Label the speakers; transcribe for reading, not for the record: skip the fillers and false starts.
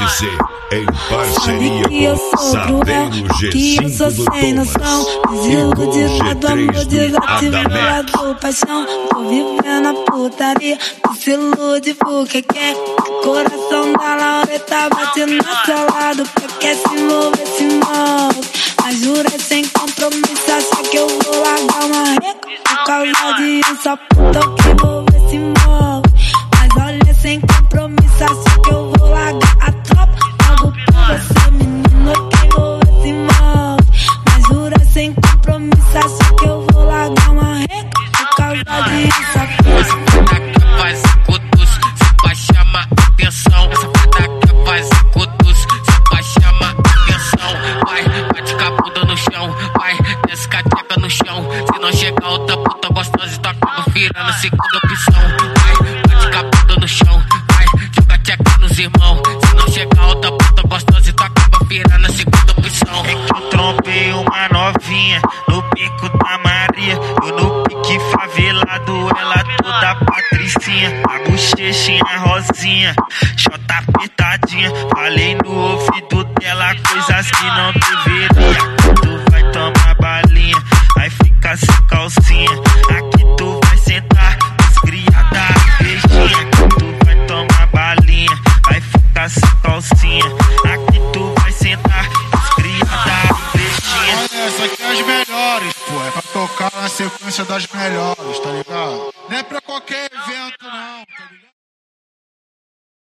Speaker 1: MC em parceria com Saveiro G5 do Thomas e Gol G3 do Adamek.
Speaker 2: Paixão, tô vivendo a putaria, tu se ilude porque quer. Coração da Laureta batendo no seu lado, porque quer se envolver, se envolve. Mas jura sem compromisso, acha que eu vou largar uma reca por causa de essa puta que envolver, se envolve. Mas olha, sem compromisso, acha que eu vou largar a tropa logo por você, menino, que envolver, se envolve. Mas jura sem compromisso, acha que eu vou largar uma reca por causa de essa puta.
Speaker 3: Faz cutus, só pra chamar atenção. Essa puta que faz cutus, só pra chamar atenção. Vai, bate com a bunda no chão, vai, desce com a tcheca no chão. Se não chegar outra puta gostosa, tu acaba virando a segunda opção. Vai, bate com a bunda no chão, vai, joga a tcheca nos irmãos. Se não chegar outra puta gostosa, tu acaba virando a segunda opção. É que eu trombei uma novinha no Pico da Maria, eu no pique favelado, ela toda patricinha, a bochechinha rosinha, chota apertadinha. Falei no ouvido dela coisas que não deveria. Tu vai tomar balinha, vai ficar sem calcinha. Aqui tu vai sentar, desgriada, beijinha. Tu vai tomar balinha, vai ficar sem calcinha. Aqui tu vai sentar, desgriada, beijinha.
Speaker 4: Olha, essa aqui é as melhores, pô. É pra tocar na sequência das melhores.